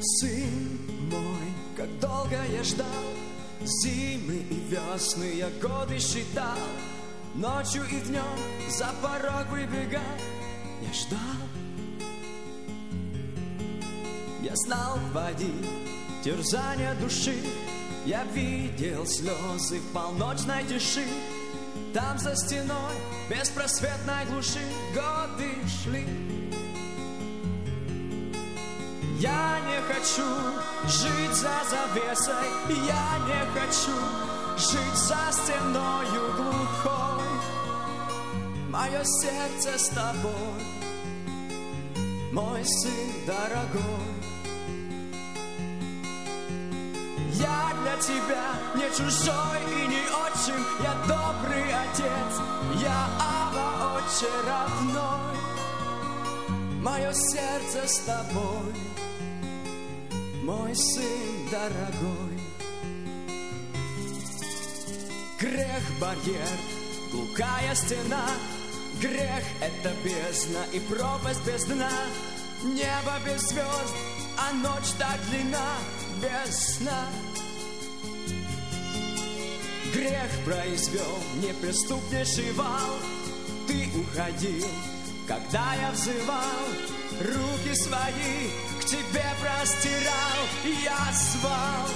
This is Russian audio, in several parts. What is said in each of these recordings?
Сын мой, как долго я ждал, зимы и весны я годы считал, ночью и днем за порог выбегал, я ждал. Я знал твои терзания души, я видел слезы в полночной тиши. Там за стеной беспросветной глуши годы шли. Я не хочу жить за завесой, я не хочу жить за стеною глухой. Мое сердце с тобой, мой сын дорогой. Я для тебя не чужой и не отчим, я добрый отец, я Ава, отче родной. Мое сердце с тобой, мой сын дорогой. Грех барьер, глухая стена, грех это бездна и пропасть без дна. Небо без звезд, а ночь так длинна, без сна. Грех произвел неприступнейший вал. Ты уходил, когда я взывал, руки свои к тебе простирал, я звал.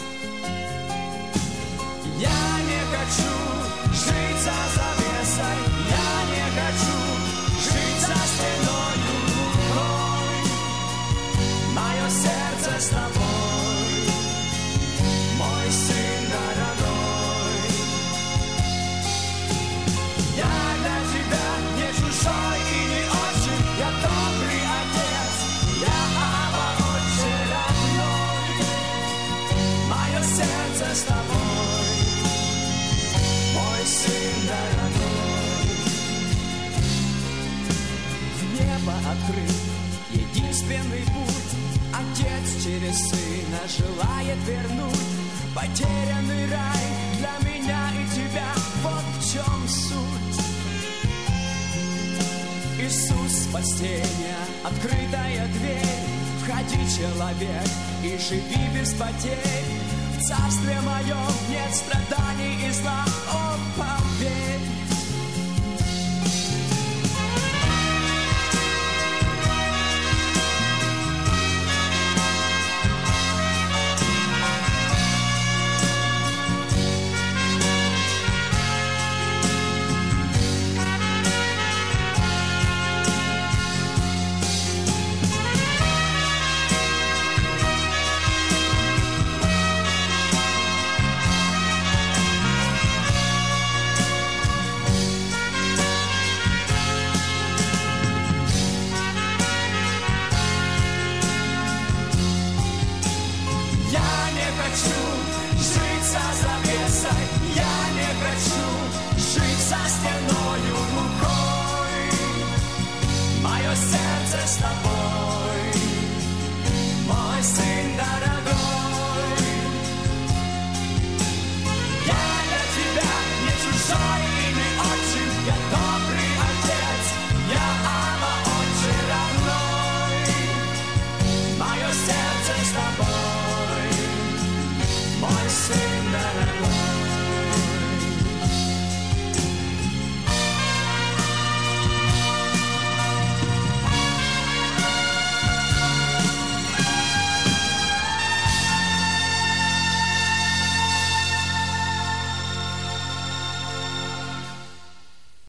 Я не хочу жить за завесой, я не хочу жить за стеною глухой. Мое сердце с тобой, мой сын дорогой. Я для тебя не чужой и не отчим, я добрый отец, я Ава, отче родной. Мое сердце с тобой, мой сын дорогой. В небо открыт единственный путь, Отец через Сына желает вернуть потерянный рай для меня и тебя. Вот в чем суть. Иисус спасения, открытая дверь. Входи, человек, и живи без потерь. В царстве моем нет страданий и зла. О,